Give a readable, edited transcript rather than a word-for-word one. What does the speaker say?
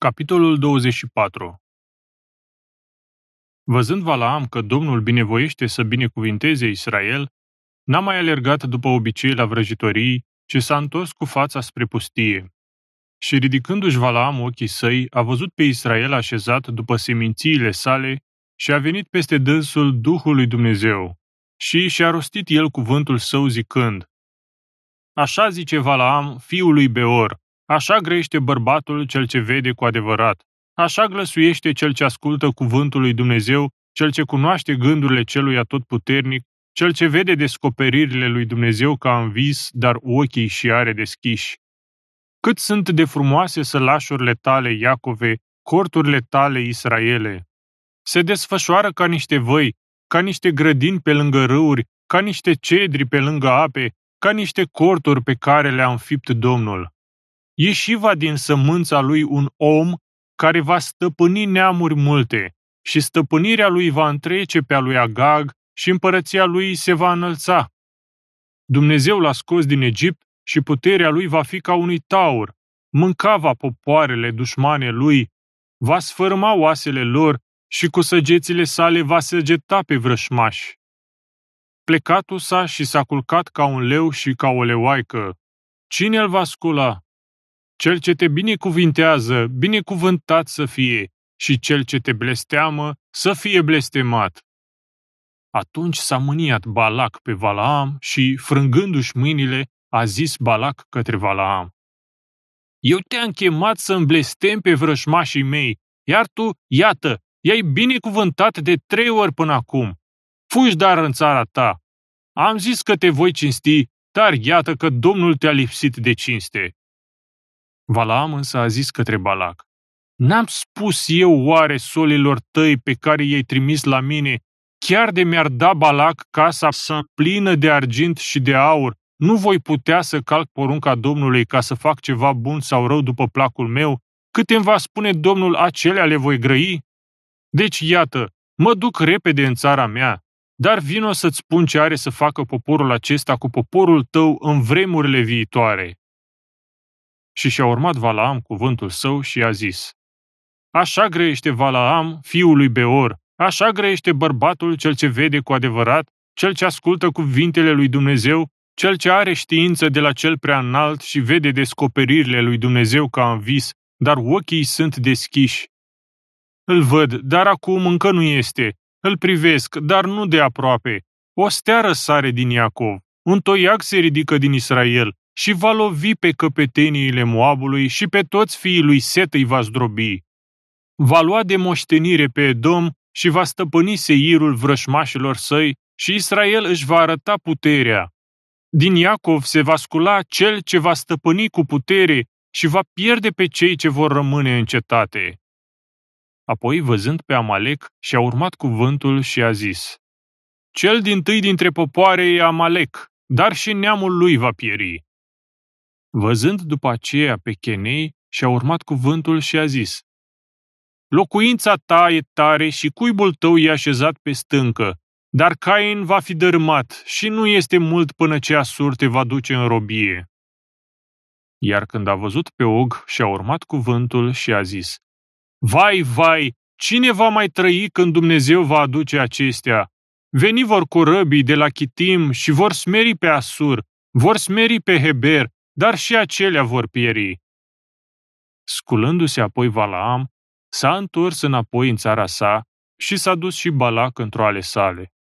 Capitolul 24. Văzând Valaam că Domnul binevoiește să binecuvinteze Israel, n-a mai alergat după obicei la vrăjitorii, ci s-a întors cu fața spre pustie. Și ridicându-și Valaam ochii săi, a văzut pe Israel așezat după semințiile sale și a venit peste dânsul Duhul lui Dumnezeu. Și și-a rostit el cuvântul său zicând: Așa zice Valaam, fiul lui Beor, așa grăiește bărbatul cel ce vede cu adevărat. Așa glăsuiește cel ce ascultă cuvântul lui Dumnezeu, cel ce cunoaște gândurile celui atotputernic, cel ce vede descoperirile lui Dumnezeu ca în vis, dar ochii și are deschiși. Cât sunt de frumoase sălașurile tale, Iacove, corturile tale, Israele! Se desfășoară ca niște văi, ca niște grădini pe lângă râuri, ca niște cedri pe lângă ape, ca niște corturi pe care le-a înfipt Domnul. Ieși va din sămânța lui un om care va stăpâni neamuri multe, și stăpânirea lui va întrece pe a lui Agag și împărăția lui se va înălța. Dumnezeu l-a scos din Egipt și puterea lui va fi ca unui taur, mânca va popoarele dușmane lui, va sfărâma oasele lor și cu săgețile sale va săgeta pe vrășmași. Plecatul s-a și s-a culcat ca un leu și ca o leoaică. Cine îl va scula? Cel ce te binecuvintează, binecuvântat să fie, și cel ce te blesteamă, să fie blestemat. Atunci s-a mâniat Balac pe Valaam și, frângându-și mâinile, a zis Balac către Valaam: Eu te-am chemat să-mi blestem pe vrășmașii mei, iar tu, iată, i-ai binecuvântat de 3 ori până acum. Fugi dar în țara ta. Am zis că te voi cinsti, dar iată că Domnul te-a lipsit de cinste. Valaam însă a zis către Balac: N-am spus eu oare solilor tăi pe care i-ai trimis la mine, chiar de mi-ar da Balac casa să plină de argint și de aur, nu voi putea să calc porunca Domnului ca să fac ceva bun sau rău după placul meu? Câte îmi va spune Domnul, acelea le voi grăi? Deci, iată, mă duc repede în țara mea, dar vino să-ți spun ce are să facă poporul acesta cu poporul tău în vremurile viitoare. Și și-a urmat Valaam cuvântul său și a zis: Așa grăiește Valaam, fiul lui Beor, așa grăiește bărbatul cel ce vede cu adevărat, cel ce ascultă cuvintele lui Dumnezeu, cel ce are știință de la cel prea înalt și vede descoperirile lui Dumnezeu ca în vis, dar ochii sunt deschiși. Îl văd, dar acum încă nu este. Îl privesc, dar nu de aproape. O stea răsare din Iacov, un toiag se ridică din Israel și va lovi pe căpeteniile Moabului și pe toți fiii lui Set îi va zdrobi. Va lua de moștenire pe Edom și va stăpâni Seirul vrășmașilor săi și Israel își va arăta puterea. Din Iacov se va scula cel ce va stăpâni cu putere și va pierde pe cei ce vor rămâne în cetate. Apoi, văzând pe Amalec, și-a urmat cuvântul și a zis: Cel dintâi dintre popoare e Amalec, dar și neamul lui va pieri. Văzând după aceea pe Chenei, și-a urmat cuvântul și a zis: Locuința ta e tare și cuibul tău e așezat pe stâncă, dar Cain va fi dărâmat și nu este mult până ce Asur te va duce în robie. Iar când a văzut pe Og, și-a urmat cuvântul și a zis: Vai, vai, cine va mai trăi când Dumnezeu va aduce acestea? Veni vor corăbii de la Chitim și vor smeri pe Asur, vor smeri pe Heber, dar și acelea vor pieri. Sculându-se apoi Valaam, s-a întors înapoi în țara sa și s-a dus și Balac într-o ale sale.